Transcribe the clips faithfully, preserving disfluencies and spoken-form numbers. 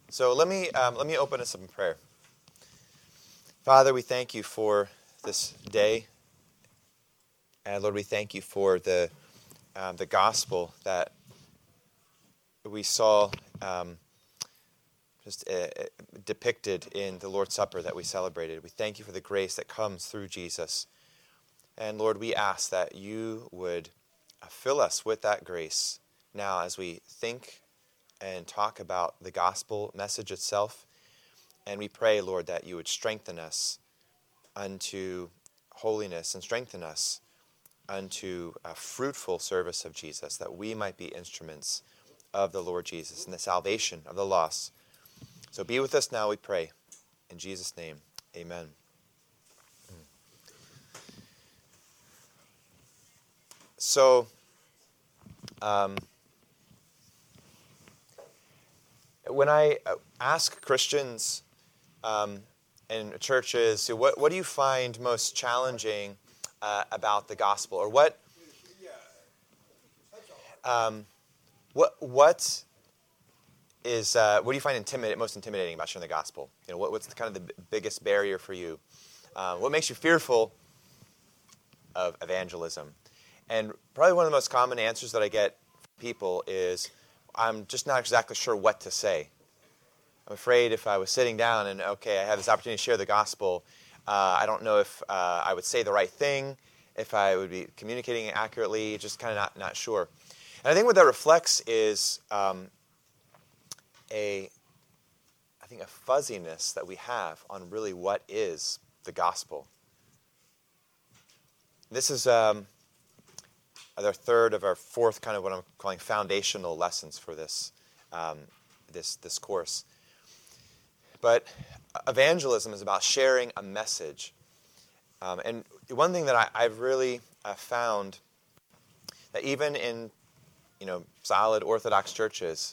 So let me um, let me open us up in prayer. Father, we thank you for this day, and Lord, we thank you for the um, the gospel that we saw um, just uh, depicted in the Lord's Supper that we celebrated. We thank you for the grace that comes through Jesus, and Lord, we ask that you would fill us with that grace now as we think and talk about the gospel message itself. And we pray, Lord, that you would strengthen us unto holiness and strengthen us unto a fruitful service of Jesus, that we might be instruments of the Lord Jesus and the salvation of the lost. So be with us now, we pray. In Jesus' name, amen. So, um, when I ask Christians um, in churches, what, what do you find most challenging uh, about the gospel, or what, um, what, what is uh, what do you find intimidate, most intimidating about sharing the gospel? You know, what, what's the, kind of the b- biggest barrier for you? Uh, what makes you fearful of evangelism? And probably one of the most common answers that I get from people is, I'm just not exactly sure what to say. I'm afraid if I was sitting down and, okay, I have this opportunity to share the gospel, uh, I don't know if uh, I would say the right thing, if I would be communicating it accurately, just kind of not, not sure. And I think what that reflects is um, a, I think, a fuzziness that we have on really what is the gospel. This is um, our third of our fourth kind of what I'm calling foundational lessons for this um, this this course. But evangelism is about sharing a message. Um, and one thing that I, I've really uh, found that even in, you know, solid Orthodox churches,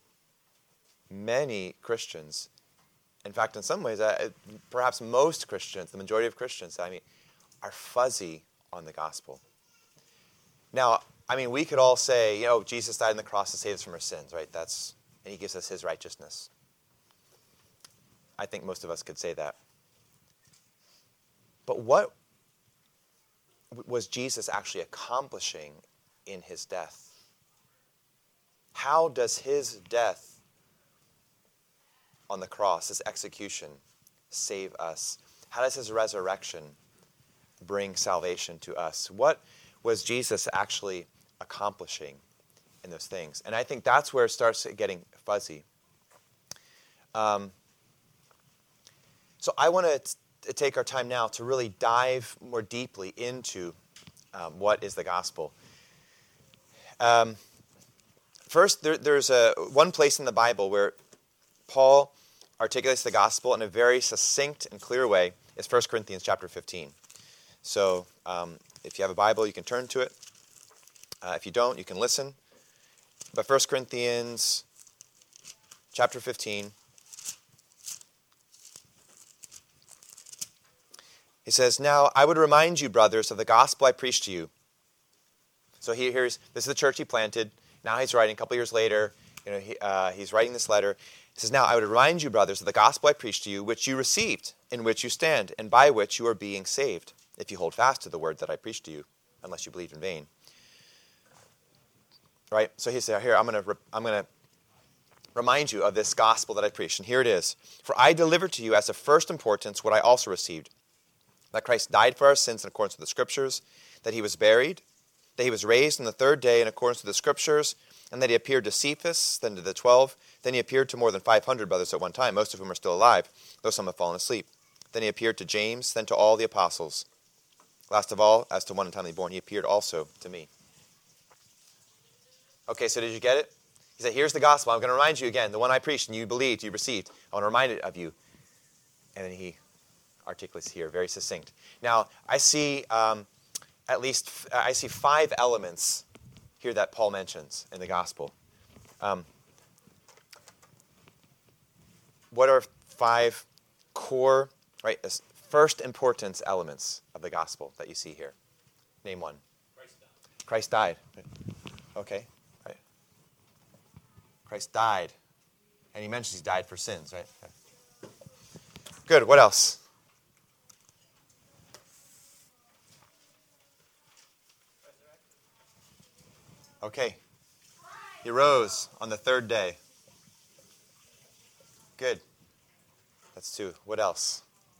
many Christians, in fact, in some ways, uh, perhaps most Christians, the majority of Christians, I mean, are fuzzy on the gospel. Now, I mean, we could all say, you know, Jesus died on the cross to save us from our sins, right? That's, and he gives us his righteousness. I think most of us could say that. But what was Jesus actually accomplishing in his death? How does his death on the cross, his execution, save us? How does his resurrection bring salvation to us? What was Jesus actually accomplishing in those things? And I think that's where it starts getting fuzzy. Um, so I want to take our time now to really dive more deeply into um, what is the gospel. Um, first, there, there's a one place in the Bible where Paul articulates the gospel in a very succinct and clear way. Is First Corinthians chapter fifteen. So um, if you have a Bible, you can turn to it. Uh, if you don't, you can listen. But First Corinthians chapter fifteen, he says, "Now I would remind you, brothers, of the gospel I preached to you." So he, here's this is the church he planted. Now he's writing a couple years later. You know, he, uh, he's writing this letter. He says, "Now I would remind you, brothers, of the gospel I preached to you, which you received, in which you stand, and by which you are being saved, if you hold fast to the word that I preached to you, unless you believed in vain." Right? So he said, "Here, I'm going to I'm going to remind you of this gospel that I preached, and here it is: For I delivered to you as of first importance what I also received, that Christ died for our sins in accordance with the Scriptures, that he was buried, that he was raised on the third day in accordance with the Scriptures, and that he appeared to Cephas, then to the twelve. Then he appeared to more than five hundred brothers at one time, most of whom are still alive, though some have fallen asleep. Then he appeared to James, then to all the apostles. Last of all, as to one untimely born, he appeared also to me." Okay, so did you get it? He said, here's the gospel. I'm going to remind you again, the one I preached and you believed, you received. I want to remind it of you. And then he articulates here, very succinct. Now, I see um, at least, I see five elements here that Paul mentions in the gospel. Um, what are five core, right, first importance elements of the gospel that you see here? Name one. Christ died. Christ died. Okay, right. Christ died. And he mentions he died for sins, right? Okay. Good. What else? Okay. He rose on the third day. Good. That's two. What else?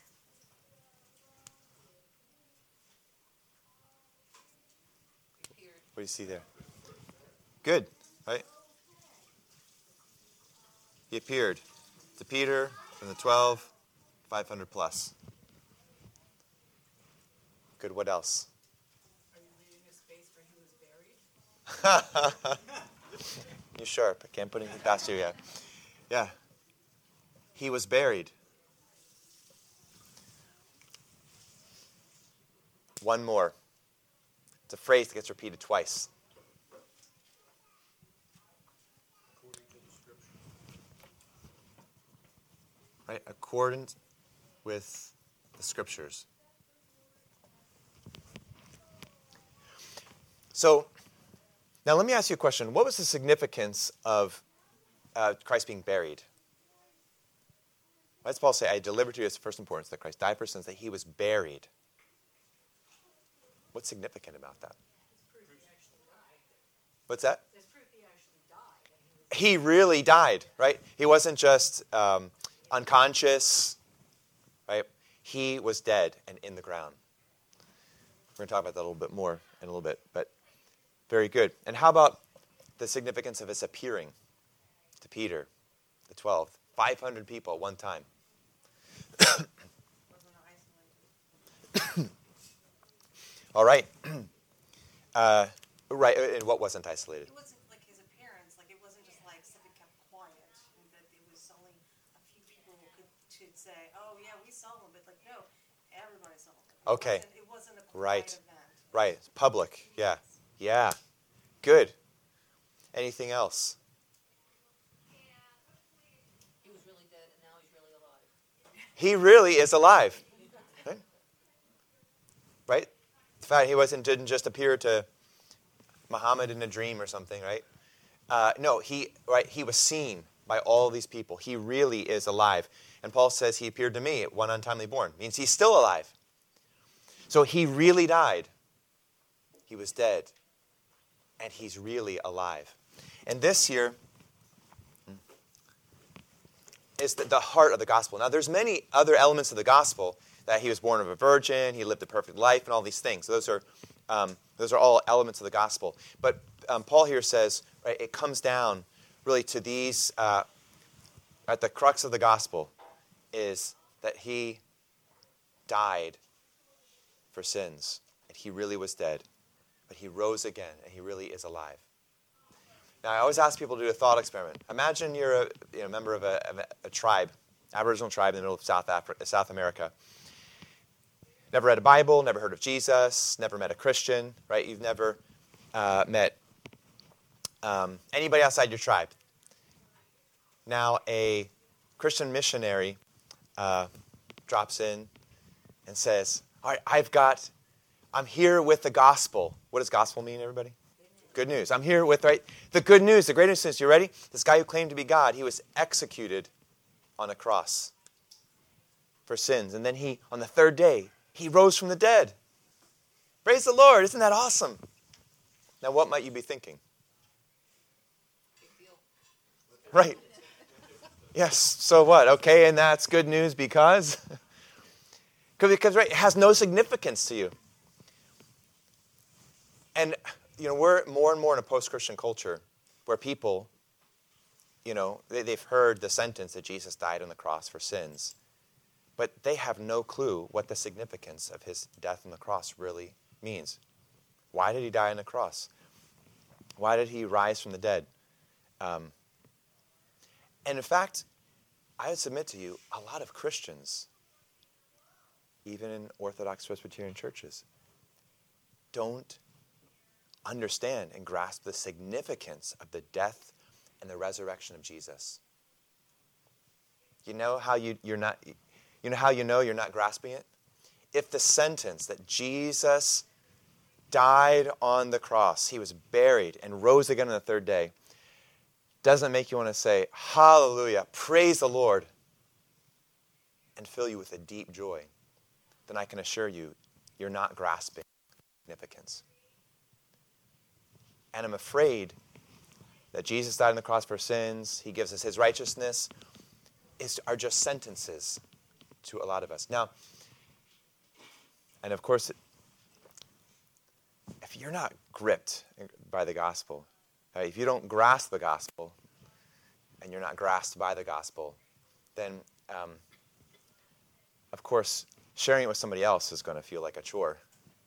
What do you see there? Good. Right? He appeared to Peter from the twelve, five hundred plus. Good. What else? Are you reading his face where he was buried? You sharp. I can't put anything past you yet. Yeah. He was buried. One more. It's a phrase that gets repeated twice. Right? Accordant with the scriptures. So, now let me ask you a question. What was the significance of uh, Christ being buried? Why does Paul say, I delivered to you as first importance that Christ died for sins, that he was buried? What's significant about that? What's that? He really died, right? He wasn't just um, unconscious, right? He was dead and in the ground. We're going to talk about that a little bit more in a little bit, but very good. And how about the significance of his appearing to Peter, the twelve, five hundred people at one time? All right. Uh, right, and what wasn't isolated? It wasn't like his appearance, like it wasn't just like something kept quiet, and that it was only a few people who could, could say, oh yeah, we saw him, but like, no, everybody saw him. It Okay. Wasn't, it wasn't a quiet Right. event. Right, public, yeah. Yeah, good. Anything else? He was really dead, and now he's really alive. He really is alive. Right? Right? The fact he wasn't didn't just appear to Muhammad in a dream or something, right? Uh, no, he right he was seen by all these people. He really is alive. And Paul says he appeared to me at one untimely born. Means he's still alive. So he really died. He was dead. And he's really alive. And this here is the, the heart of the gospel. Now, there's many other elements of the gospel, that he was born of a virgin, he lived a perfect life, and all these things. Those are um, those are all elements of the gospel. But um, Paul here says, right, it comes down really to these, uh, at the crux of the gospel, is that he died for sins, and he really was dead, but he rose again, and he really is alive. Now, I always ask people to do a thought experiment. Imagine you're a you know, member of a, of a, a tribe, Aboriginal tribe in the middle of South Africa, South America. Never read a Bible, never heard of Jesus, never met a Christian, right? You've never uh, met um, anybody outside your tribe. Now, a Christian missionary uh, drops in and says, all right, I've got, I'm here with the gospel. What does gospel mean, everybody? Good news. I'm here with, right, the good news, the great news. You ready? This guy who claimed to be God, he was executed on a cross for sins. And then he, on the third day, he rose from the dead. Praise the Lord. Isn't that awesome? Now, what might you be thinking? Right. Yes, so what? Okay, and that's good news because? Because, right, it has no significance to you. And, you know, we're more and more in a post-Christian culture where people, you know, they, they've heard the sentence that Jesus died on the cross for sins, but they have no clue what the significance of his death on the cross really means. Why did he die on the cross? Why did he rise from the dead? Um, and in fact, I would submit to you, a lot of Christians, even in Orthodox Presbyterian churches, don't understand and grasp the significance of the death and the resurrection of Jesus. You know how you, you're not, you know how you know you're not grasping it? If the sentence that Jesus died on the cross, he was buried and rose again on the third day, doesn't make you want to say, hallelujah, praise the Lord, and fill you with a deep joy, then I can assure you, you're not grasping significance. And I'm afraid that Jesus died on the cross for sins, he gives us his righteousness, is, are just sentences to a lot of us. Now, and of course, if you're not gripped by the gospel, right, if you don't grasp the gospel, and you're not grasped by the gospel, then, um, of course, sharing it with somebody else is going to feel like a chore.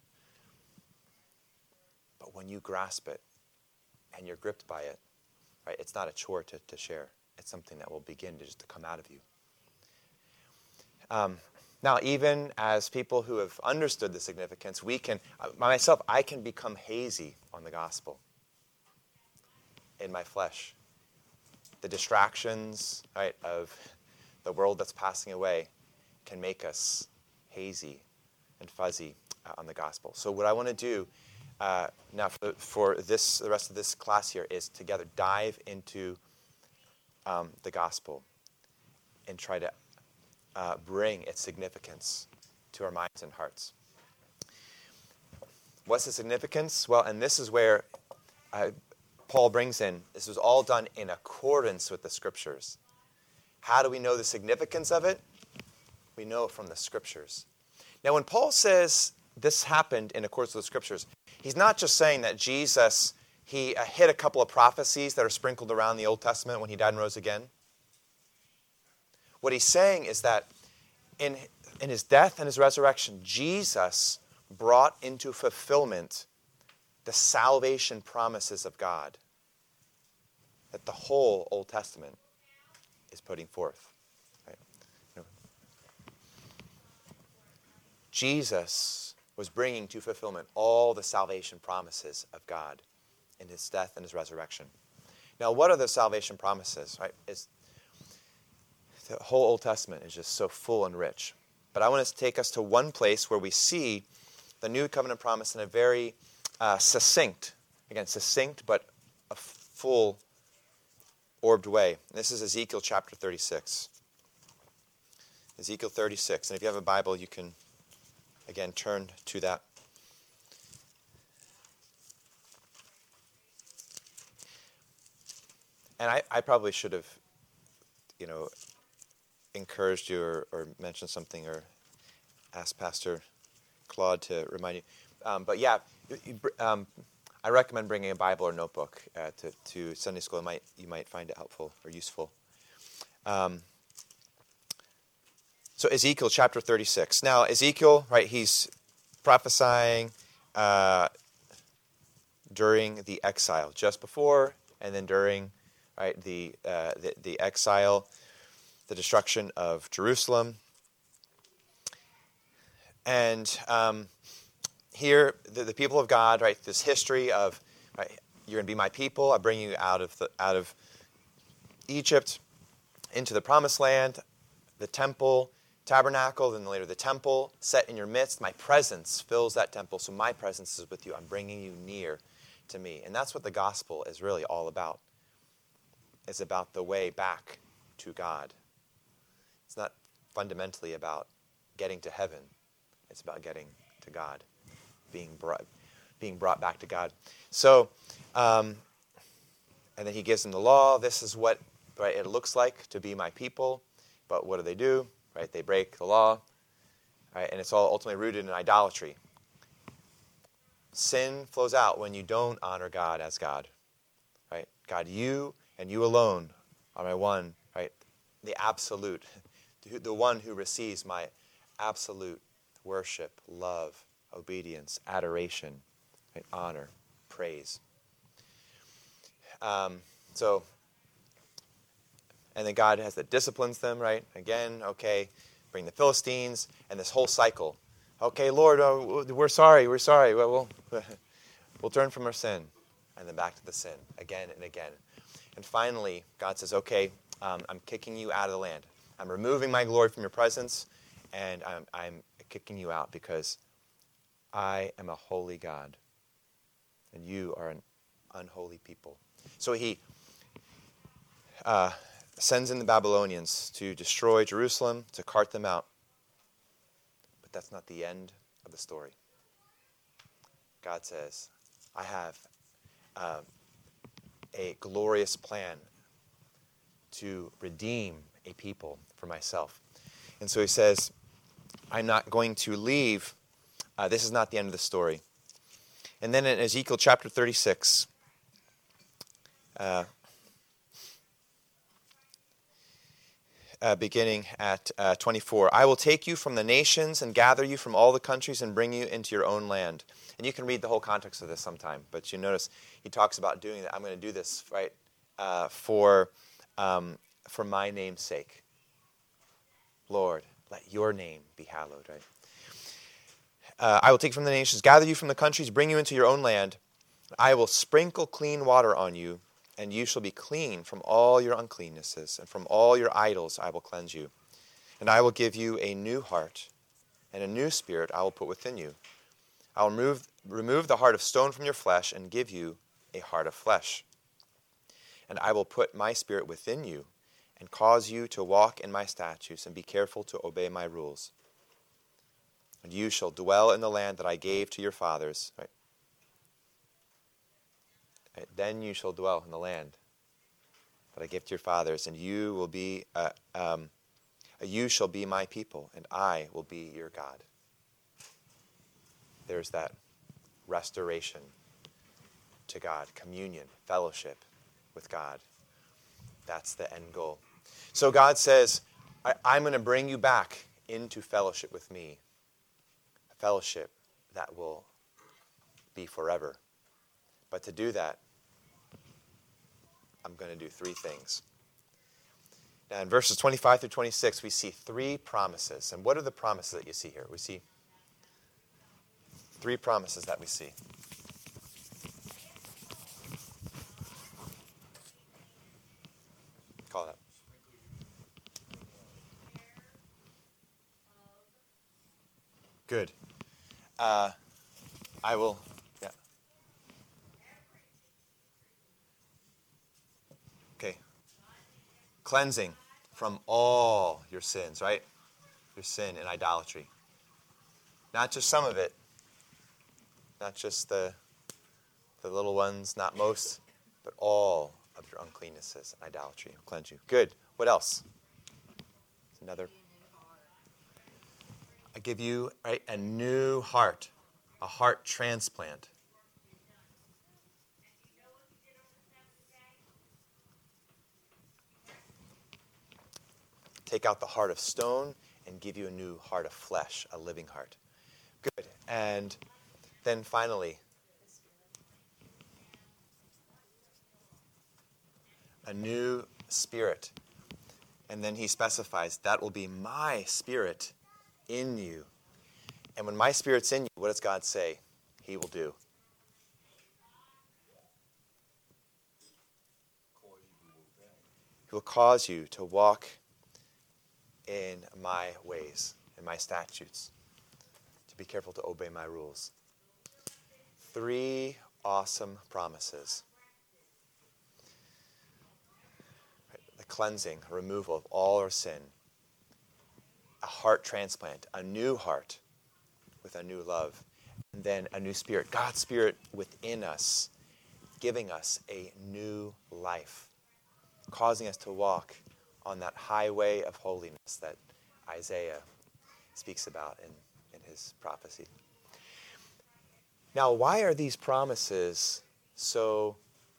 But when you grasp it, and you're gripped by it, right, it's not a chore to, to share. It's something that will begin to just to come out of you. Um, now, even as people who have understood the significance, we can, uh, myself, I can become hazy on the gospel in my flesh. The distractions, right, of the world that's passing away can make us hazy and fuzzy uh, on the gospel. So what I want to do uh, now for, for this, the rest of this class here is together dive into um, the gospel and try to uh, bring its significance to our minds and hearts. What's the significance? Well, and this is where uh, Paul brings in, this was all done in accordance with the Scriptures. How do we know the significance of it? We know it from the Scriptures. Now, when Paul says this happened in accordance with the Scriptures, he's not just saying that Jesus, he uh, hit a couple of prophecies that are sprinkled around the Old Testament when he died and rose again. What he's saying is that in, in his death and his resurrection, Jesus brought into fulfillment the salvation promises of God that the whole Old Testament is putting forth. Right? You know, Jesus was bringing to fulfillment all the salvation promises of God in his death and his resurrection. Now, what are the salvation promises? Right? It's, the whole Old Testament is just so full and rich. But I want to take us to one place where we see the New Covenant promise in a very uh, succinct, again, succinct, but a full, orbed way. This is Ezekiel chapter thirty-six. Ezekiel thirty-six. And if you have a Bible, you can, again, turn to that. And I, I probably should have, you know, encouraged you or, or mentioned something or asked Pastor Claude to remind you. Um, but yeah, you, um, I recommend bringing a Bible or notebook uh, to, to Sunday school. It might, you might find it helpful or useful. Um, so Ezekiel chapter thirty-six. Now Ezekiel, right, he's prophesying uh, during the exile, just before and then during, right, the, uh, the the exile, the destruction of Jerusalem. And um, here, the, the people of God, right, this history of, right, you're going to be my people. I bring you out of the out of Egypt into the promised land, the temple, tabernacle, then later the temple, set in your midst. My presence fills that temple, so my presence is with you. I'm bringing you near to me. And that's what the gospel is really all about. It's about the way back to God. It's not fundamentally about getting to heaven. It's about getting to God, being brought, being brought back to God. So, um, and then he gives them the law. This is what, right, it looks like to be my people. But what do they do? Right, they break the law. Right, and it's all ultimately rooted in idolatry. Sin flows out when you don't honor God as God. Right, God, you and you alone are my one. Right, the absolute, the one who receives my absolute worship, love, obedience, adoration, right, honor, praise. Um, so, and then God has that disciplines them, right? Again, okay, bring the Philistines, and this whole cycle. Okay, Lord, uh, we're sorry, we're sorry. Well, we'll, we'll turn from our sin, and then back to the sin, again and again. And finally, God says, okay, um, I'm kicking you out of the land. I'm removing my glory from your presence, and I'm, I'm kicking you out because I am a holy God, and you are an unholy people. So he uh, sends in the Babylonians to destroy Jerusalem, to cart them out. But that's not the end of the story. God says, I have uh, a glorious plan to redeem a people for myself. And so he says, I'm not going to leave. Uh, this is not the end of the story. And then in Ezekiel chapter thirty-six, uh, uh, beginning at uh, twenty-four, I will take you from the nations and gather you from all the countries and bring you into your own land. And you can read the whole context of this sometime, but you notice he talks about doing that. I'm going to do this, right, uh, for um, for my name's sake. Lord, let your name be hallowed, right? Uh, I will take from the nations, gather you from the countries, bring you into your own land. I will sprinkle clean water on you, and you shall be clean from all your uncleannesses, and from all your idols I will cleanse you. And I will give you a new heart, and a new spirit I will put within you. I will remove, remove the heart of stone from your flesh, and give you a heart of flesh. And I will put my spirit within you, and cause you to walk in my statutes, and be careful to obey my rules. And you shall dwell in the land that I gave to your fathers. Right? Right? Then you shall dwell in the land that I gave to your fathers, and you will be, uh, um, you shall be my people, and I will be your God. There's that restoration to God, communion, fellowship with God. That's the end goal. So God says, I, I'm going to bring you back into fellowship with me. A fellowship that will be forever. But to do that, I'm going to do three things. Now in verses twenty-five through twenty-six, we see three promises. And what are the promises that you see here? We see three promises that we see. Call it up. Good. Uh, I will, yeah. Okay. Cleansing from all your sins, right? Your sin and idolatry. Not just some of it. Not just the, the little ones, not most, but all of your uncleannesses and idolatry will cleanse you. Good. What else? Another. I give you, right, a new heart, a heart transplant. Take out the heart of stone and give you a new heart of flesh, a living heart. Good. And then finally, a new spirit. And then he specifies, that will be my spirit in you. And when my spirit's in you, what does God say he will do? He will cause you to walk in my ways, in my statutes, to be careful to obey my rules. Three awesome promises. The cleansing, removal of all our sin, a heart transplant, a new heart with a new love, and then a new spirit, God's Spirit within us, giving us a new life, causing us to walk on that highway of holiness that Isaiah speaks about in, in his prophecy. Now, why are these promises so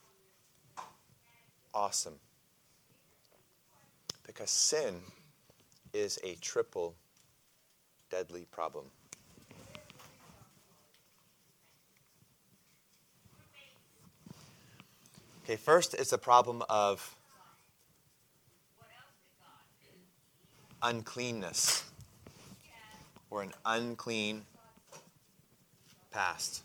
awesome? Because sin is a triple deadly problem. Okay, first it's a problem of uncleanness, or an unclean past.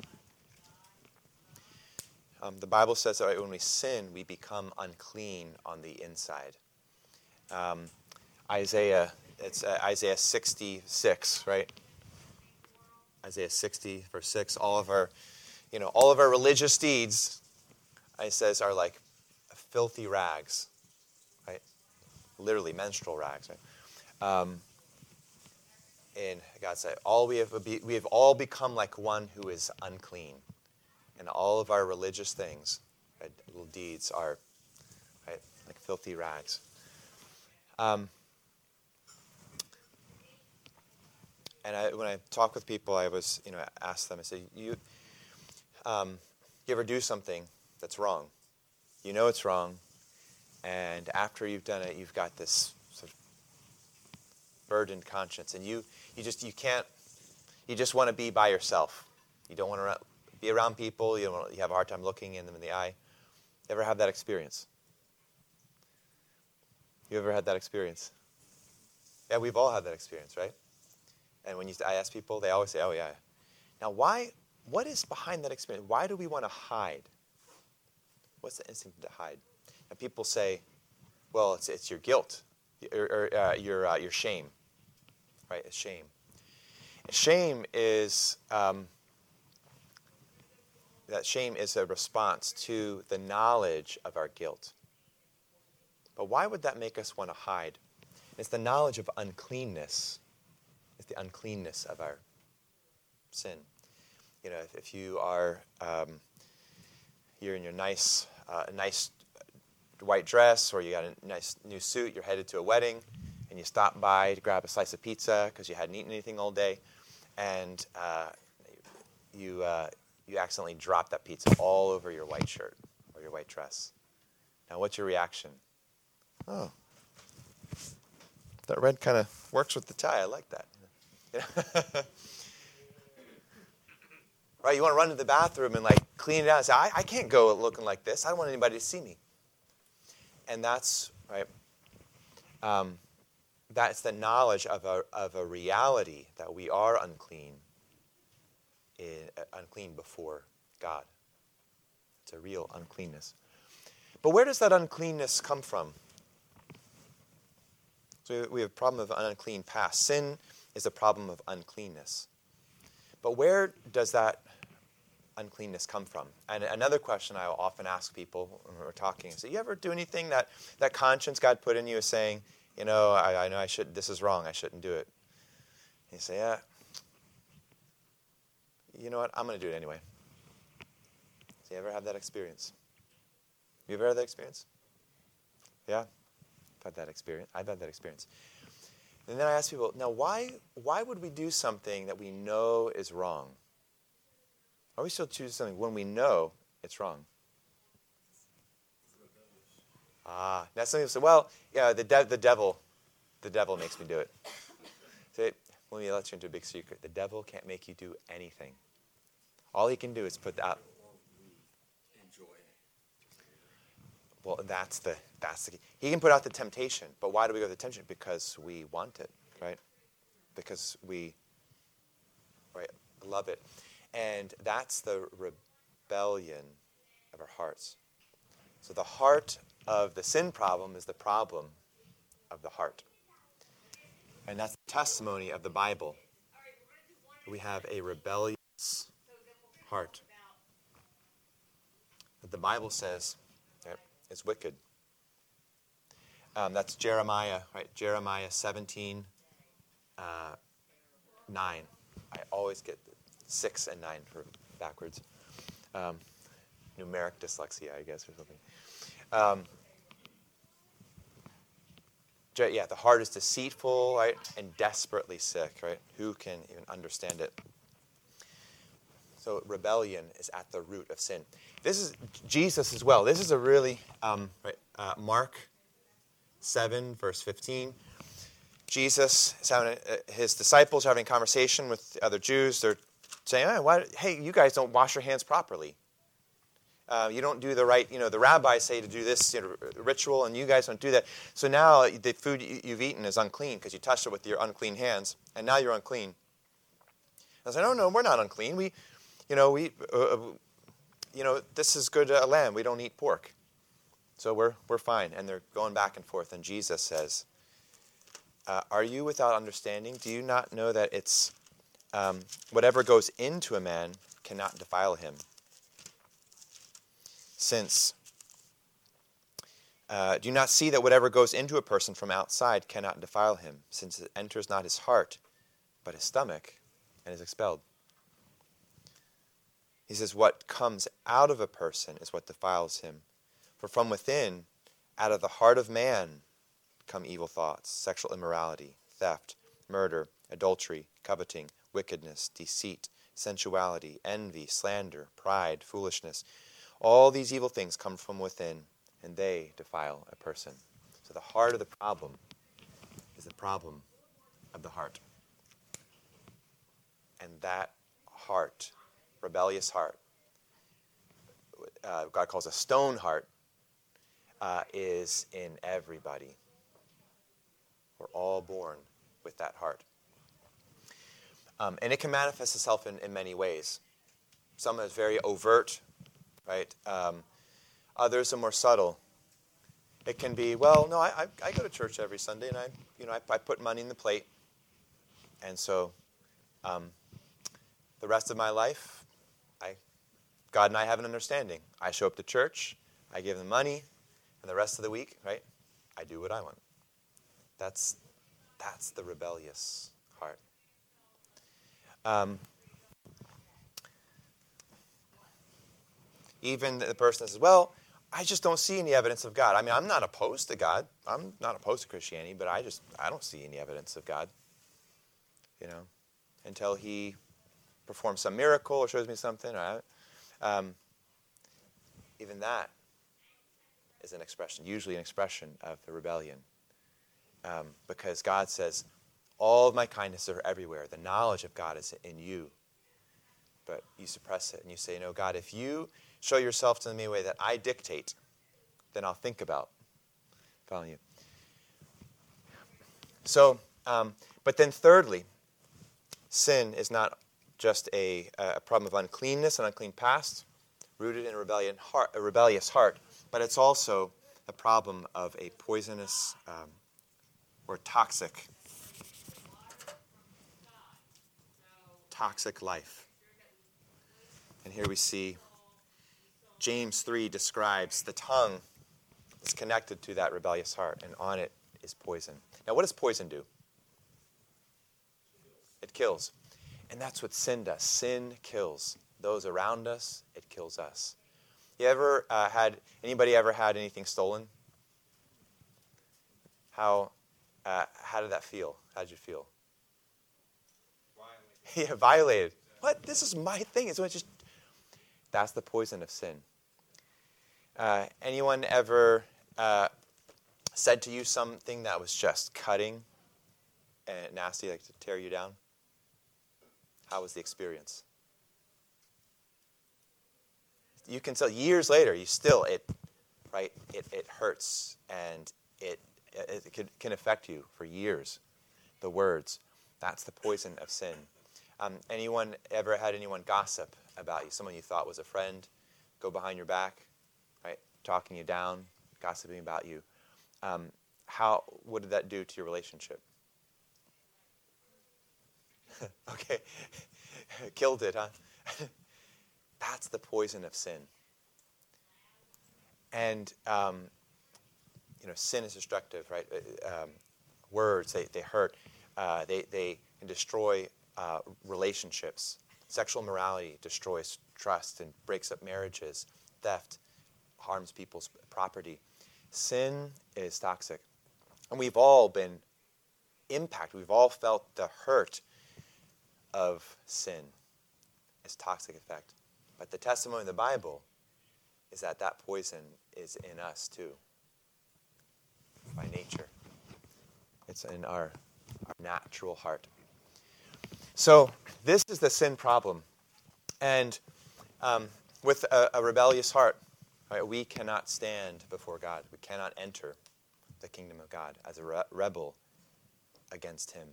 Um, the Bible says that when we sin, we become unclean on the inside. Um, Isaiah, it's uh, Isaiah sixty-six, right? Isaiah sixty, verse six. All of our, you know, all of our religious deeds, it says, are like filthy rags. literally menstrual rags. Right? Um, and God said, all we have we have all become like one who is unclean, and all of our religious things, right, little deeds, are right, like filthy rags. Um, and I, when I talk with people, I was, you know, ask them. I say, you, um, you ever do something that's wrong? You know it's wrong, and after you've done it, you've got this sort of burdened conscience, and you, you just you can't. You just want to be by yourself. You don't want to be around people. You don't, you have a hard time looking in them in the eye. You ever have that experience? You ever had that experience? Yeah, we've all had that experience, right? And when you, I ask people, they always say, "Oh yeah." Now, why? What is behind that experience? Why do we want to hide? What's the instinct to hide? And people say, "Well, it's it's your guilt, or, or uh, your uh, your shame, right? It's shame." Shame is um, that shame is a response to the knowledge of our guilt. But why would that make us want to hide? It's the knowledge of uncleanness. It's the uncleanness of our sin. You know, if, if you are um, you're in your nice uh, nice white dress, or you got a nice new suit, you're headed to a wedding, and you stop by to grab a slice of pizza because you hadn't eaten anything all day. And uh, you uh, you accidentally drop that pizza all over your white shirt or your white dress. Now, what's your reaction? Oh, that red kind of works with the tie. I like that. You know? Right? You want to run to the bathroom and like clean it out and say, I, I can't go looking like this. I don't want anybody to see me. And that's right. Um, That's the knowledge of a of a reality that we are unclean, in, uh, unclean before God. It's a real uncleanness. But where does that uncleanness come from? So we have a problem of an unclean past. Sin is a problem of uncleanness. But where does that uncleanness come from? And another question I will often ask people when we're talking is, do you ever do anything that, that conscience God put in you is saying, you know, I, I know I should. This is wrong. I shouldn't do it. And you say, yeah. You know what? I'm going to do it anyway. So you ever have that experience? You ever had that experience? Yeah, I've had that experience. I've had that experience. And then I ask people, now why why would we do something that we know is wrong? Why we still choose something when we know it's wrong? Ah, now some people say, well, yeah, the de- the devil, the devil makes me do it. So let me let you into a big secret. The devil can't make you do anything. All he can do is put out. Well, that's the that's the key. He can put out the temptation, but why do we go to the temptation? Because we want it, right? Because we, right, love it, and that's the rebellion of our hearts. So the heart of the sin problem is the problem of the heart. And that's the testimony of the Bible. We have a rebellious heart. That the Bible says right, is wicked. Um, that's Jeremiah, right? Jeremiah seventeen, uh, nine. I always get six and nine for backwards. Um, numeric dyslexia, I guess, or something. Um, yeah, the heart is deceitful, right, and desperately sick, right? Who can even understand it? So rebellion is at the root of sin. This is Jesus as well. This is a really, um, right, uh, Mark seven, verse fifteen. Jesus is having a, his disciples are having a conversation with the other Jews. They're saying, oh, why, hey, you guys don't wash your hands properly. Uh, you don't do the right, you know, the rabbis say to do this you know, ritual, and you guys don't do that. So now the food you've eaten is unclean because you touched it with your unclean hands, and now you're unclean. I said, no, no, we're not unclean. We, you know, we, uh, you know, this is good uh, lamb. We don't eat pork, so we're we're fine. And they're going back and forth. And Jesus says, uh, "Are you without understanding? Do you not know that it's um, whatever goes into a man cannot defile him?" Since Uh, do you not see that whatever goes into a person from outside cannot defile him, since it enters not his heart, but his stomach, and is expelled? He says, what comes out of a person is what defiles him. For from within, out of the heart of man, come evil thoughts, sexual immorality, theft, murder, adultery, coveting, wickedness, deceit, sensuality, envy, slander, pride, foolishness. All these evil things come from within, and they defile a person. So the heart of the problem is the problem of the heart. And that heart, rebellious heart, uh, God calls a stone heart, uh, is in everybody. We're all born with that heart. Um, and it can manifest itself in, in many ways. Some is very overt, right? Um, others are more subtle. It can be, well, no, I, I, I go to church every Sunday, and I, you know, I, I put money in the plate, and so um, the rest of my life, I, God and I have an understanding. I show up to church, I give them money, and the rest of the week, right, I do what I want. That's that's the rebellious heart. Um, even the person that says, well, I just don't see any evidence of God. I mean, I'm not opposed to God. I'm not opposed to Christianity, but I just, I don't see any evidence of God. You know, until he performs some miracle or shows me something. Right? Um, even that is an expression, usually an expression of the rebellion. Um, because God says, all of my kindness are everywhere. The knowledge of God is in you. But you suppress it and you say, no, God, if you show yourself to me in a way that I dictate, then I'll think about following you. So, um, but then thirdly, sin is not just a, a problem of uncleanness, an unclean past, rooted in a, rebellion heart, a rebellious heart, but it's also a problem of a poisonous um, or toxic, toxic life. And here we see James three describes the tongue is connected to that rebellious heart, and on it is poison. Now, what does poison do? It kills. And that's what sin does. Sin kills those around us. It kills us. You ever uh, had, anybody ever had anything stolen? How uh, how did that feel? How did you feel? Violated. Yeah, violated. What? This is my thing. It's just, that's the poison of sin. Uh, anyone ever uh, said to you something that was just cutting and nasty, like to tear you down? How was the experience? You can tell years later, you still, it, right, it, it hurts and it, it, it can, can affect you for years. The words, that's the poison of sin. Um, anyone ever had anyone gossip about you? Someone you thought was a friend, go behind your back, right, talking you down, gossiping about you. Um, how, what did that do to your relationship? Okay, killed it, huh? That's the poison of sin. And, um, you know, sin is destructive, right? Um, words, they, they hurt. Uh, they, they can destroy uh, relationships. Sexual immorality destroys trust and breaks up marriages. Theft harms people's property. Sin is toxic. And we've all been impacted. We've all felt the hurt of sin, its toxic effect. But the testimony of the Bible is that that poison is in us too, by nature. It's in our, our natural heart. So this is the sin problem. And um, with a, a rebellious heart, right, we cannot stand before God. We cannot enter the kingdom of God as a re- rebel against him.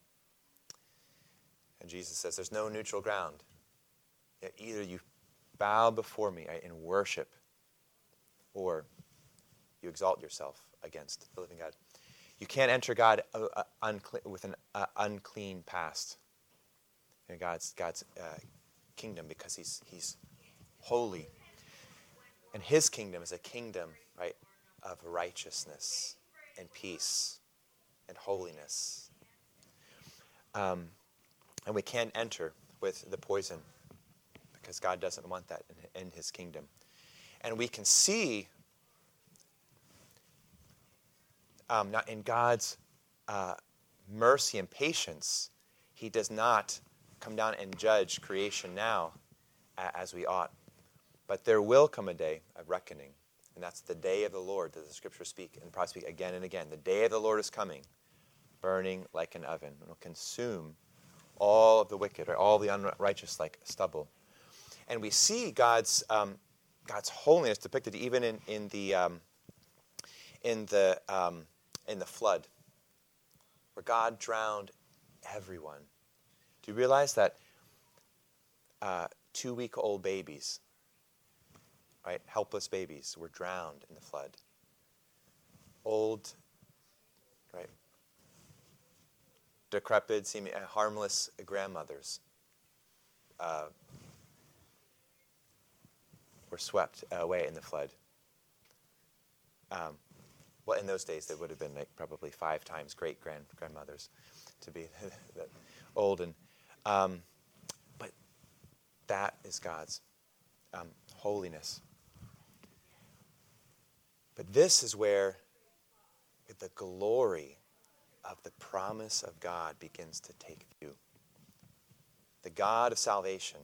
And Jesus says there's no neutral ground. Either you bow before me in worship, or you exalt yourself against the living God. You can't enter God uh, uh, unclean, with an uh, unclean past in God's God's uh, kingdom, because He's He's holy, and His kingdom is a kingdom, right, of righteousness and peace and holiness. Um, and we can't enter with the poison because God doesn't want that in, in his kingdom. And we can see um, not in God's uh, mercy and patience, he does not come down and judge creation now uh, as we ought. But there will come a day of reckoning. And that's the day of the Lord that the Scriptures speak and probably speak again and again. The day of the Lord is coming, burning like an oven. It will consume all of the wicked, or all the unrighteous like stubble. And we see God's um, God's holiness depicted even in in the um, in the um, in the flood, where God drowned everyone. Do you realize that uh, two-week-old babies, right, helpless babies, were drowned in the flood? Old, right, decrepit, seeming harmless grandmothers uh, were swept away in the flood. Um, well, in those days, they would have been like probably five times great grand grandmothers to be that old, and um, but that is God's um, holiness. But this is where the glory of the promise of God begins to take view. The God of salvation,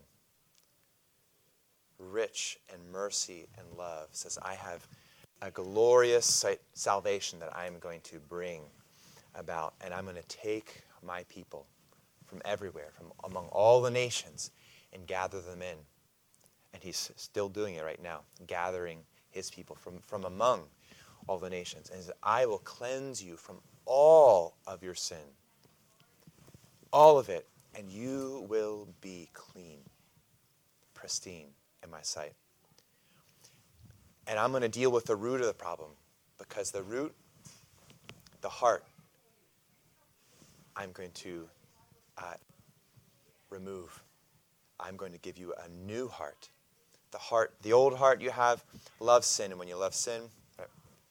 rich in mercy and love, says, I have a glorious salvation that I am going to bring about, and I'm going to take my people from everywhere, from among all the nations, and gather them in. And he's still doing it right now, gathering his people from, from among all the nations. And he says, I will cleanse you from all of your sin, all of it, and you will be clean, pristine in my sight. And I'm going to deal with the root of the problem, because the root, the heart, I'm going to uh, remove. I'm going to give you a new heart. The heart, the old heart you have loves sin, and when you love sin, right,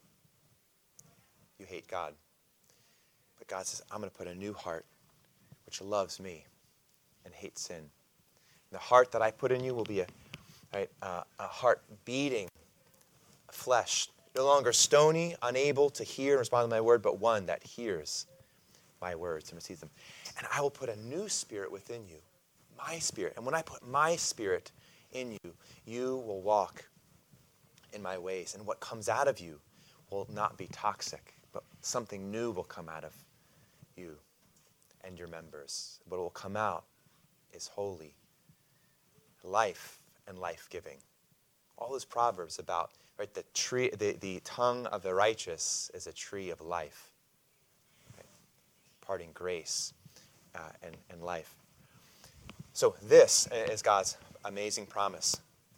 you hate God. But God says, I'm going to put a new heart which loves me and hates sin. And the heart that I put in you will be a, right, uh, a heart beating flesh, no longer stony, unable to hear and respond to my word, but one that hears my words and receives them. And I will put a new spirit within you, my spirit. And when I put my spirit in you, you will walk in my ways. And what comes out of you will not be toxic, but something new will come out of you and your members. What will come out is holy, life and life-giving. All those proverbs about, right, the tree, the, the tongue of the righteous is a tree of life, right, imparting grace uh, and, and life. So this is God's amazing promise.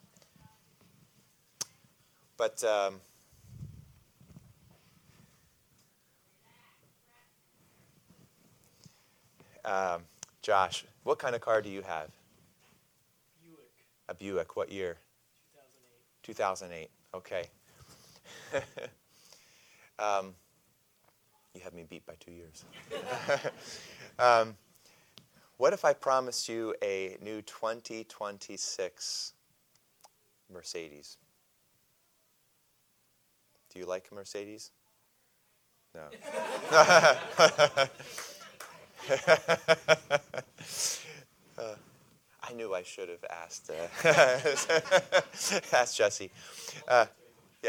But um, um, Josh, what kind of car do you have? Buick. A Buick. What year? two thousand eight. Okay. um, you have me beat by two years. um, what if I promised you a new twenty twenty-six Mercedes? Do you like a Mercedes? No. uh, I knew I should have asked uh, asked Jesse. Uh, yeah.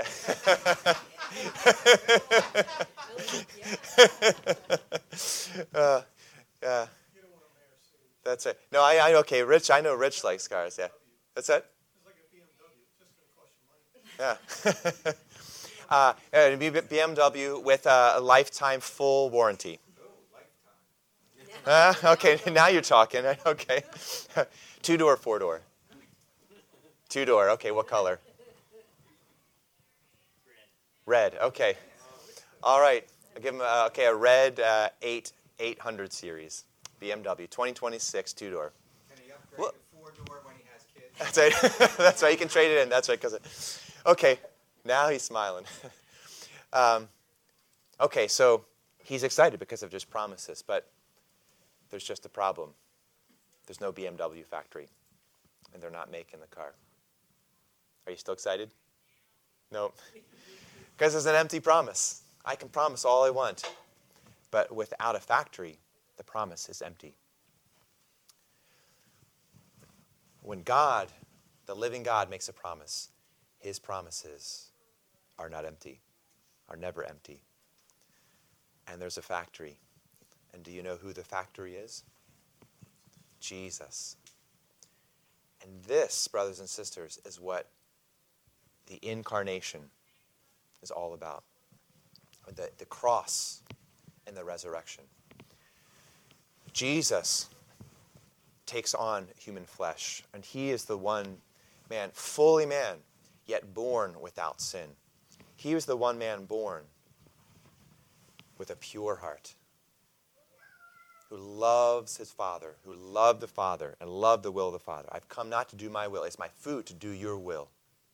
uh, yeah. That's it. No, I, I okay. Rich, I know Rich likes cars. Yeah, that's it. It's like a B M W. It's just going to cost you money. Yeah. uh, it'd be B M W with a, a lifetime full warranty. Uh, okay, now you're talking. Okay. Two-door, four-door? Two-door. Okay, what color? Red. Red. Okay. All right. I'll give him a, okay, a red uh, eight, eight hundred series. B M W, twenty twenty-six, two-door. Can he upgrade well, to four-door when he has kids? That's right. That's right. You can trade it in. That's right. Cause it, okay. Now he's smiling. Um, okay, so he's excited because of just promises, but there's just a problem. There's no B M W factory, and they're not making the car. Are you still excited? No. Because it's an empty promise. I can promise all I want, but without a factory, the promise is empty. When God, the living God, makes a promise, his promises are not empty, are never empty. And there's a factory. And do you know who the factory is? Jesus. And this, brothers and sisters, is what the incarnation is all about. The, the cross and the resurrection. Jesus takes on human flesh, and he is the one man, fully man, yet born without sin. He was the one man born with a pure heart, who loves his Father, who loved the Father and loved the will of the Father. I've come not to do my will. It's my food to do your will.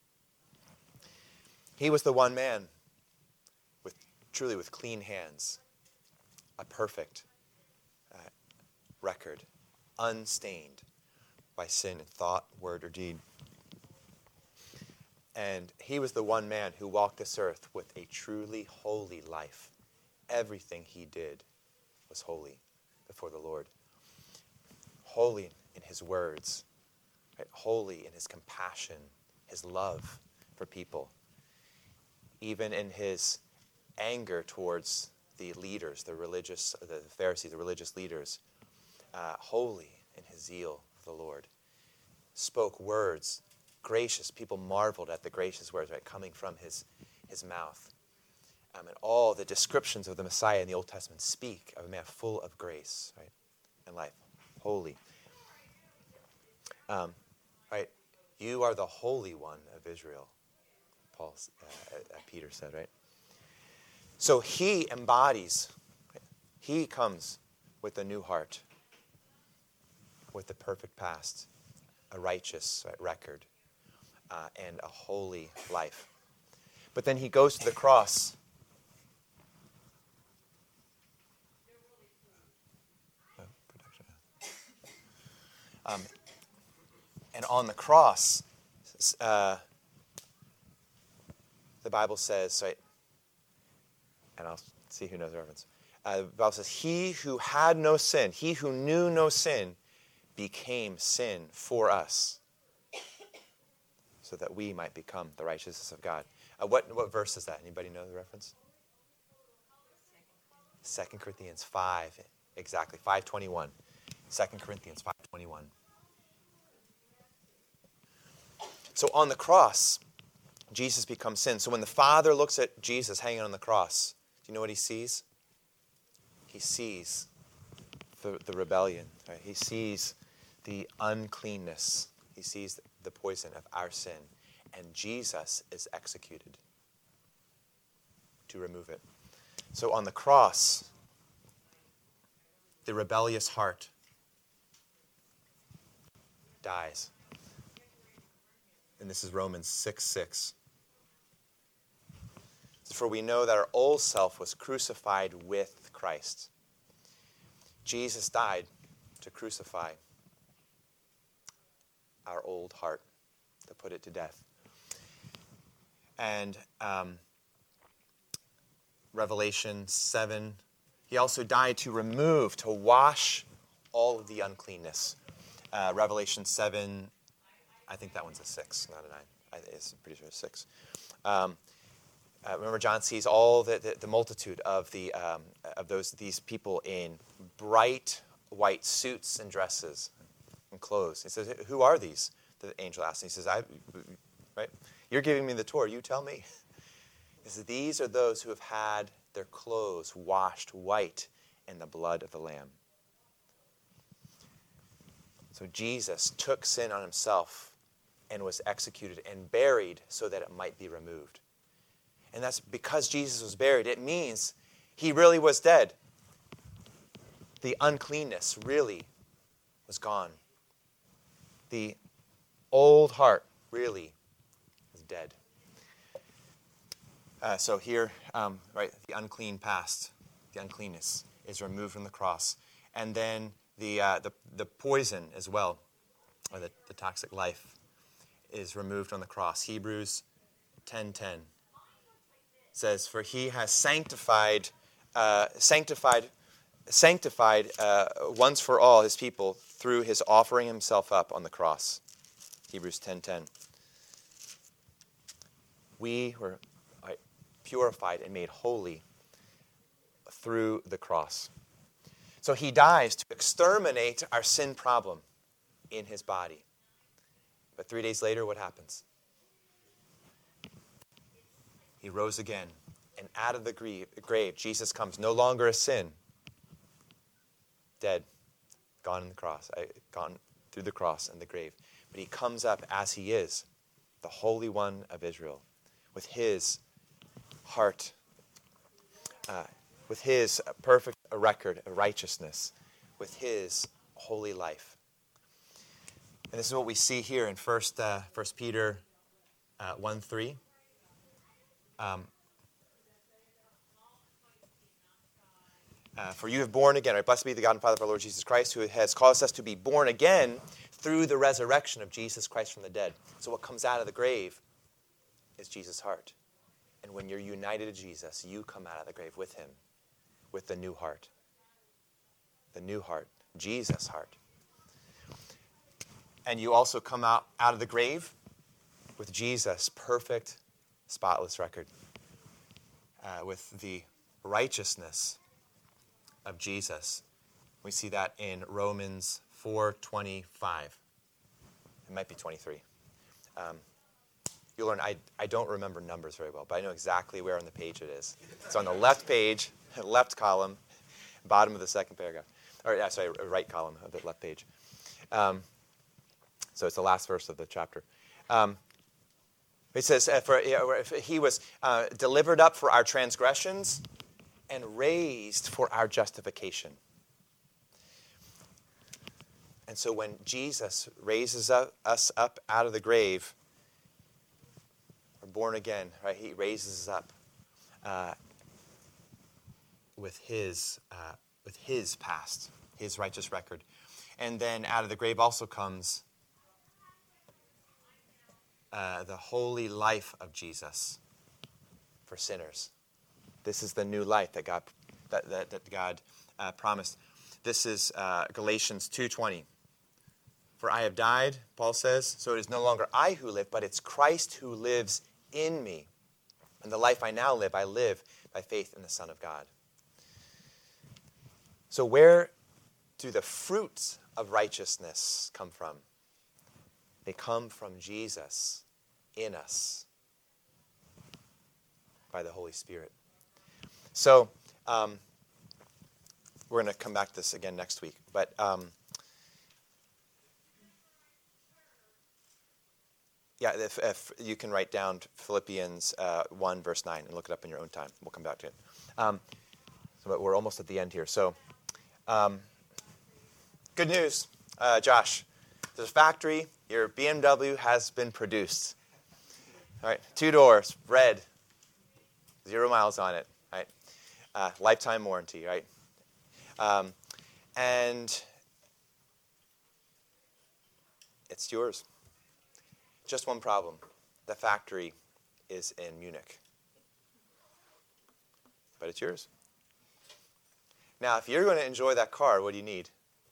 He was the one man with truly with clean hands, a perfect uh, record, unstained by sin in thought, word, or deed. And he was the one man who walked this earth with a truly holy life. Everything he did was holy before the Lord. Holy in his words, right? Holy in his compassion, his love for people. Even in his anger towards the leaders, the religious, the Pharisees, the religious leaders. Uh, holy in his zeal for the Lord. Spoke words, gracious. People marveled at the gracious words, right, coming from his, his mouth. Um, and all the descriptions of the Messiah in the Old Testament speak of a man full of grace, right, and life, holy. Um, right, you are the Holy One of Israel, Paul, uh, uh, Peter said, right? So he embodies, right, he comes with a new heart, with the perfect past, a righteous, right, record, uh, and a holy life. But then he goes to the cross. Um, and on the cross, uh, the Bible says, right, and I'll see who knows the reference. Uh, the Bible says, he who had no sin, he who knew no sin, became sin for us, so that we might become the righteousness of God. Uh, what, what verse is that? Anybody know the reference? Second Corinthians five, exactly, five twenty-one. Second Corinthians five twenty-one. So on the cross, Jesus becomes sin. So when the Father looks at Jesus hanging on the cross, do you know what he sees? He sees the, the rebellion. Right? He sees the uncleanness. He sees the poison of our sin. And Jesus is executed to remove it. So on the cross, the rebellious heart dies. And this is Romans six six. For we know that our old self was crucified with Christ. Jesus died to crucify our old heart, to put it to death. And um, Revelation seven, he also died to remove, to wash all of the uncleanness. Uh, Revelation seven, I think that one's a six, not a nine. I, it's pretty sure it's six. Um, uh, remember, John sees all the, the, the multitude of the um, of those these people in bright white suits and dresses and clothes. He says, "Who are these?" The angel asks. And he says, "I, right? You're giving me the tour. You tell me." He says, "These are those who have had their clothes washed white in the blood of the Lamb." So Jesus took sin on himself and was executed and buried so that it might be removed. And that's because Jesus was buried. It means he really was dead. The uncleanness really was gone. The old heart really is dead. Uh, so here um, right, the unclean past, the uncleanness is removed from the cross. And then the uh, the, the poison as well, or the, the toxic life, is removed on the cross. Hebrews ten ten says, "For he has sanctified, uh, sanctified, sanctified uh, once for all his people through his offering himself up on the cross." Hebrews ten ten. We were right, purified and made holy through the cross. So he dies to exterminate our sin problem in his body. But three days later, what happens? He rose again. And out of the grave, Jesus comes, no longer a sin. Dead. Gone in the cross. Gone through the cross and the grave. But he comes up as he is, the Holy One of Israel, with his heart, uh, with his perfect record of righteousness, with his holy life. And this is what we see here in First uh, First Peter uh, one three. Um, uh, For you have born again, right? Blessed be the God and Father of our Lord Jesus Christ, who has caused us to be born again through the resurrection of Jesus Christ from the dead. So what comes out of the grave is Jesus' heart. And when you're united to Jesus, you come out of the grave with him, with the new heart. The new heart, Jesus' heart. And you also come out, out of the grave with Jesus' perfect, spotless record. Uh, with the righteousness of Jesus. We see that in Romans four twenty-five. It might be twenty-three. Um, you'll learn, I, I don't remember numbers very well, but I know exactly where on the page it is. It's on the left page, left column, bottom of the second paragraph. Or, yeah, sorry, right column of the left page. Um, so it's the last verse of the chapter. Um, it says, uh, for, uh, he was uh, delivered up for our transgressions and raised for our justification. And so when Jesus raises up, us up out of the grave, we're born again, right? He raises us up uh, with his uh, with his past, his righteous record. And then out of the grave also comes uh, the holy life of Jesus for sinners. This is the new life that God that that, that God uh, promised. This is uh, Galatians two twenty. For I have died, Paul says, so it is no longer I who live, but it's Christ who lives in me. And the life I now live, I live by faith in the Son of God. So where do the fruits of righteousness come from? They come from Jesus in us by the Holy Spirit. So um, we're going to come back to this again next week. But um, yeah, if, if you can write down Philippians uh, one, verse nine, and look it up in your own time. We'll come back to it. Um, so, but we're almost at the end here. So um, good news, uh, Josh. There's a factory. Your B M W has been produced. All right, two doors, red, zero miles on it. Right, uh, lifetime warranty. Right, um, and it's yours. Just one problem. The factory is in Munich. But it's yours. Now, if you're going to enjoy that car, what do you need?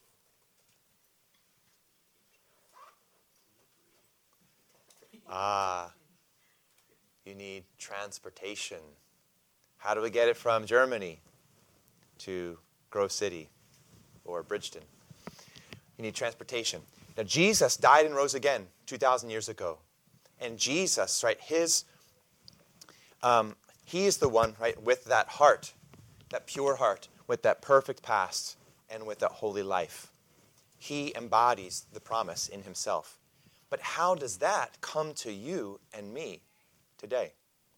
Ah, you need transportation. How do we get it from Germany to Grove City or Bridgeton? You need transportation. Now, Jesus died and rose again two thousand years ago. And Jesus, right, his, um, he is the one, right, with that heart, that pure heart, with that perfect past, and with that holy life. He embodies the promise in himself. But how does that come to you and me today?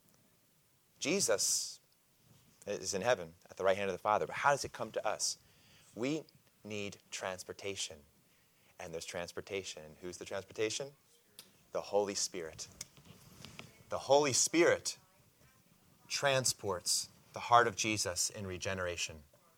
Jesus is in heaven at the right hand of the Father, but how does it come to us? We need transportation. And there's transportation. Who's the transportation? The Holy Spirit. The Holy Spirit transports the heart of Jesus in regeneration,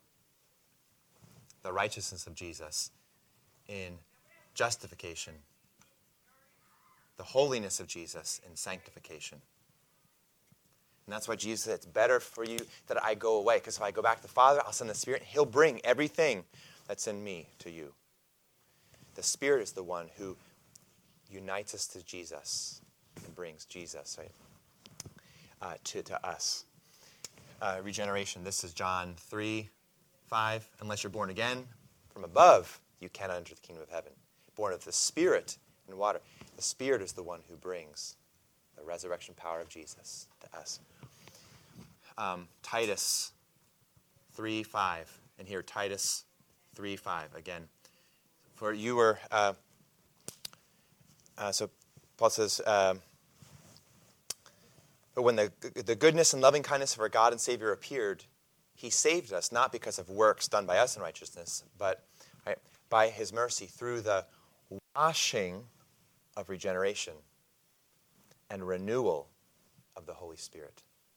the righteousness of Jesus in justification, the holiness of Jesus in sanctification. And that's why Jesus said, it's better for you that I go away, because if I go back to the Father, I'll send the Spirit, and he'll bring everything that's in me to you. The Spirit is the one who unites us to Jesus and brings Jesus, right, uh, to, to us. Uh, regeneration, this is John three, five. Unless you're born again from above, you cannot enter the kingdom of heaven. Born of the Spirit and water. The Spirit is the one who brings the resurrection power of Jesus to us. Um, Titus three, five. And here, Titus three, five. Again, for you were, uh, uh, so Paul says, uh, but when the, the goodness and loving kindness of our God and Savior appeared, he saved us, not because of works done by us in righteousness, but right, by his mercy through the washing of regeneration and renewal of the Holy Spirit.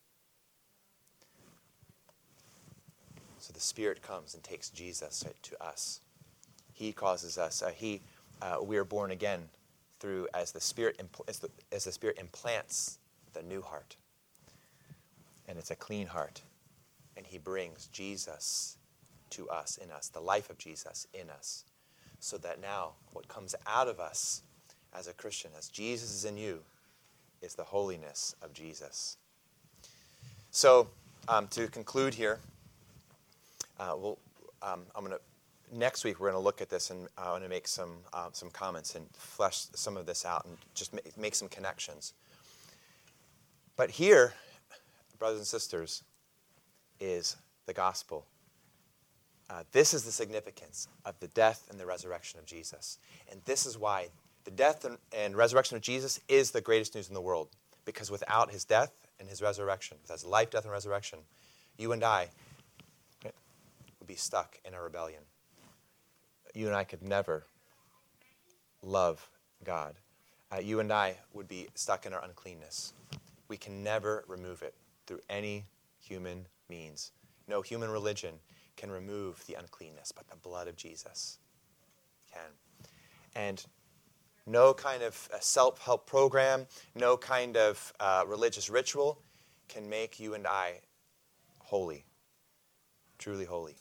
So the Spirit comes and takes Jesus right, to us. He causes us, uh, he, uh, we are born again through, as the Spirit, impl- as the, as the Spirit implants the new heart. And it's a clean heart. And he brings Jesus to us, in us, the life of Jesus in us. So that now what comes out of us as a Christian, as Jesus is in you, is the holiness of Jesus. So um, to conclude here, uh, we'll, um, I'm going to next week we're going to look at this, and I want to make some uh, some comments and flesh some of this out and just make, make some connections. But here, brothers and sisters, is the gospel. Uh, this is the significance of the death and the resurrection of Jesus. And this is why the death and, and resurrection of Jesus is the greatest news in the world. Because without his death and his resurrection, without his life, death, and resurrection, you and I would be stuck in a rebellion. You and I could never love God. Uh, you and I would be stuck in our uncleanness. We can never remove it through any human means. No human religion can remove the uncleanness, but the blood of Jesus can. And no kind of self-help program, no kind of uh, religious ritual can make you and I holy, truly holy.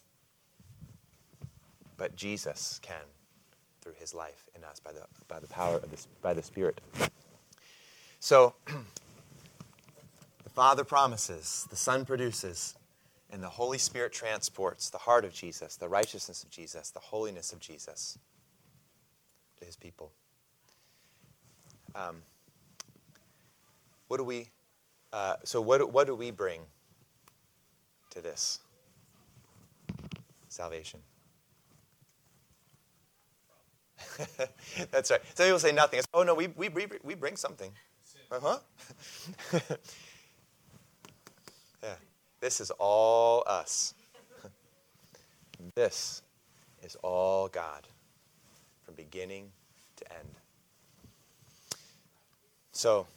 But Jesus can, through his life in us, by the by the power of this, by the Spirit. So, the Father promises, the Son produces, and the Holy Spirit transports the heart of Jesus, the righteousness of Jesus, the holiness of Jesus to his people. Um, what do we? Uh, so, what what do we bring to this salvation? That's right. Some people say nothing. It's, oh no, we we we bring something. Uh huh. Yeah. This is all us. This is all God, from beginning to end. So,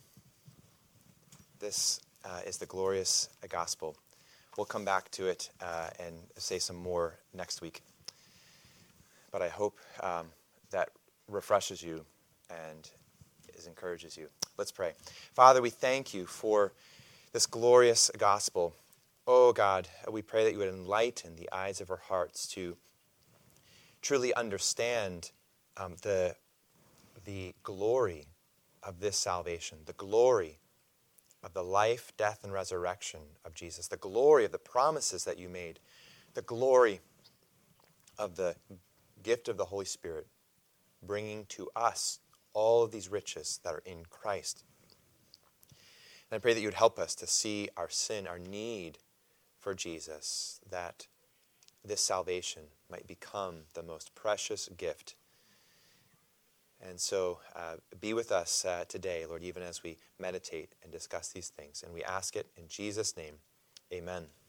this uh, is the glorious gospel. We'll come back to it uh, and say some more next week. But I hope um, that refreshes you and is encourages you. Let's pray. Father, we thank you for this glorious gospel. Oh God, we pray that you would enlighten the eyes of our hearts to truly understand um, the, the glory of this salvation, the glory of the life, death, and resurrection of Jesus, the glory of the promises that you made, the glory of the gift of the Holy Spirit, bringing to us all of these riches that are in Christ. And I pray that you would help us to see our sin, our need for Jesus, that this salvation might become the most precious gift. And so uh, be with us uh, today, Lord, even as we meditate and discuss these things. And we ask it in Jesus' name. Amen.